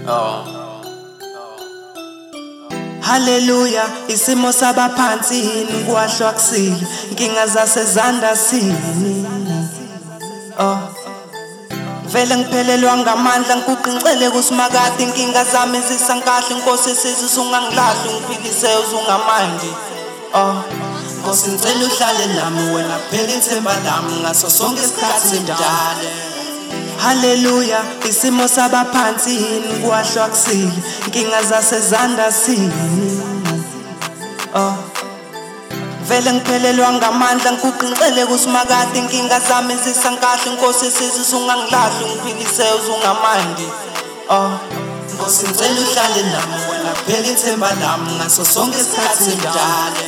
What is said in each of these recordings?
Haleluya, isimo sabaphansi yini kwahlwa kusile, inkinga zasezanda sini. Vele ngiphelelwa ngamandla ngikuqincele kusimakade, inkinga zami zisankahle, Nkosi isizwe ungangilahli, ungiphilise uzungamandi. Nkosi ngicela uhlale nami, wena kuphela ithemba lami ngaso sonke isikhathi njalo. Haleluya, isimo sabaphansi yini kwahlwa kusile, inkinga zasezanda sini. Vele ngiphelelwa ngamandla ngikuqincele kusimakade, inkinga zami zisankahle, Nkosi isizwe ungangilahli, ungiphilise uzungamandi. Nkosi ngicela uhlale nami, wena kuphela ithemba lami ngaso sonke isikhathi njalo.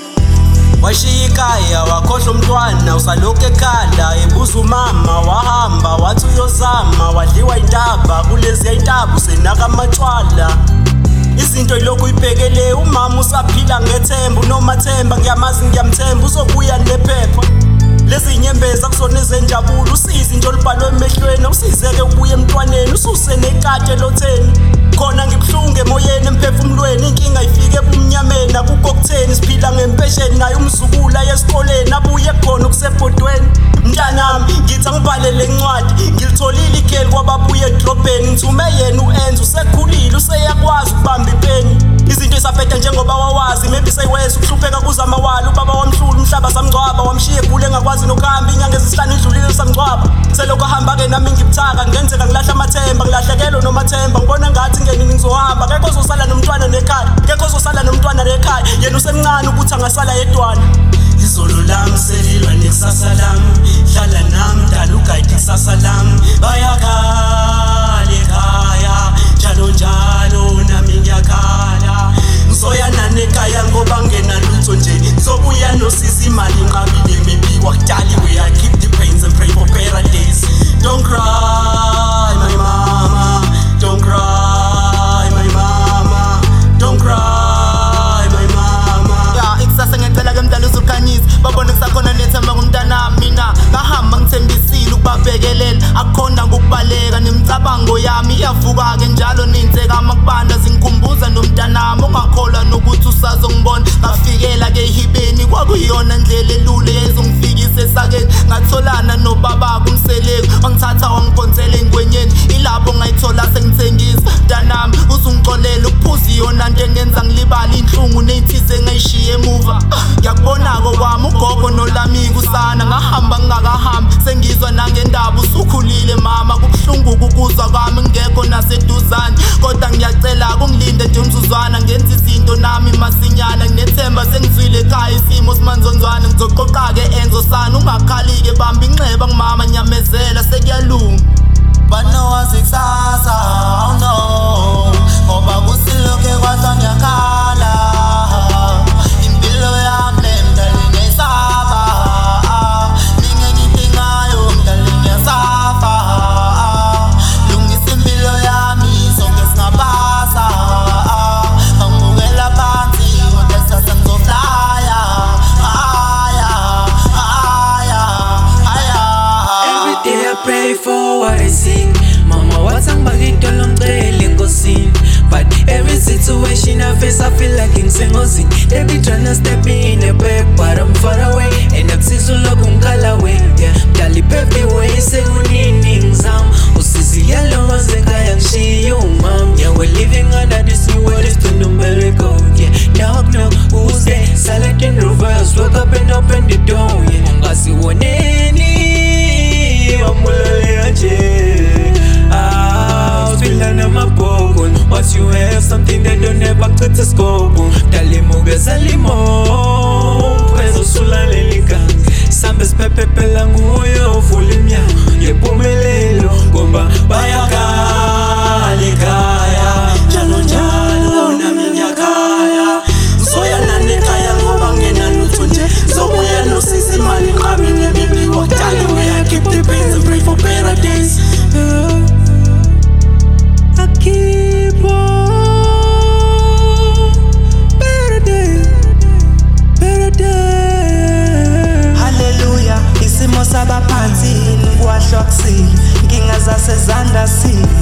Washiya ikhaya wakhohlwa umntwana usalokhu ekhala, ebuza umama wahamba wathi uyozama, wadliwa intaba kuleziya intaba usenaka amatshwala. Izinto yilokhu uyibhekele, umama usaphila ngethemba, uNomathemba ngiyamazi ngiyamthemba uzobuya nephepha. Lezi nyembezi akusona ezenjabulo, usizi nje olubhalwe emehlweni, usizeke ubuye emntwaneni, ususe nekati elotheni. Khona ngibhlungu emoyeni emphefumulweni, inkinga ifike ebumnyameni, akukho kutheni siphila ngempesheni, naye umzukula yesikoleni abuye khona kusebhodweni. Mntanami ngithi angibhalele incwadi, ngilitholile igeli kwababuye edrobheni, ngithume yena u-Enzo usekhulile useyakwazi ukubamba ipeni. Izinto isaphetha njengoba wawazi, maybe seyiweza ukuhlupheka kuza amawala, ubaba wamhlula umhlaba samgcwaba, wamshiya egule engakwazi nokuhamba, inyanga ezisihlanu idlulile samgcwaba. Selokhu ahamba-ke nami ngibuthaka, ngenzeka ngilahla amathemba, ngilahlekelwe uNomathemba, ngibona ngathi ngenini ngizohamba, kekho ozosala nomntwana nekhaya, kekho ozosala nomntwana nekhaya, yena usemncane ukuthi angasala yedwana. Izolo lami selilwa nekusasa lami, hlala nami dala ugayide ikusasa lami. Bayakhala ekhaya njalo njalo nami ngiyakhala, ngizoya nani ekhaya ngoba ngenalutho nje, ngizobuya nosisi imali inqabile imibiwa kudaliwe. I keep the pains and pray for better days. Don't cry my mama, don't cry my mama, don't cry my mama. Ya ikusasa ngiyacela ke mdala uzukhanyisa, babone kusakhona nethemba ngumntanami, mina ngahamba ngithembisile ukubabhekelela, akukhona ngokubaleka nemicabango yami iyavuka-ke njalo niy'nseka amakubanda zingikhumbuza nomntanami ongakholwa nokuthi usazongibona. Ngafikela-ke ehibeni kwakuyiyona ndlela elula eyayizongifikisa esakeni, ngatholana nobabaka umseleki wangithatha wangiphonsela engwenyeni, ilapho ngayithola sengithengisa. Mntanami uzungixolela ukuphuza iyona nto engenza ngilibala inhlungu ney'thize engayishiya emuva. Ngiyakubona-ko kwami ugogo nolamika usana, ngahamba ngingakahambi sengizwa nangendaba usukhulile mama, kubuhlungu ukukuzwa kwami ngekho naseduzane, kodwa ngiyacela kungilinde nje umzuzwana, ngenza izinto nami masinyana, nginethemba sengizwile ekhaya isimo simanzonzwana. Ngizoqoqa-ke Enzo sana, ungakhali-ke bamba inxeba ngimama, nyamezela sekuyalunga. Banowazi kusasa, oh no, ngoba kusilokhe kwahlwa ngiyakhala, impilo yami le mdali ngiyayisaba, ningengidingayo mdali ngiyasafa, lungisa impilo yami sonke singapasa, bangibukela phansi kodwa kusasa ngizoflya, Every day I pray for what I see. Mama wathang bakitolo ngicela enkosini, but every situation I face I feel like ngisengozini. They be tryna step me in the back but I'm far away, and akusizo lokhu ngikhala away. Mdali everywhere sekunini ngizama, usizi yalongoze ekhaya ngishiya umama. Yeah, we're living under this new world, it's to numerical. Yeah, knock knock, who's there? Silent in reverse, woke up and open the door. Yeah, ngasiwoneni wamulale nje. Uswila namabhoko, once you have something they don't ever cut the scope. Dalimo bezalimo, prezo sulaleli gang. Sambe spepe pela nguyo full imnyango yempumelelo, ngoba bayakhala ekhaya njalo njalo nami ngiyakhala. Ngizoya nani ekhaya ngoba ngenalutho nje, ngizobuya nosisi imali inqabile imibiwa kudaliwe. I keep the pains and pray for better days. I keep on better days, better days. Haleluya, isimo sabaphansi yini kwahlwa kusile, inkinga zasezanda sini.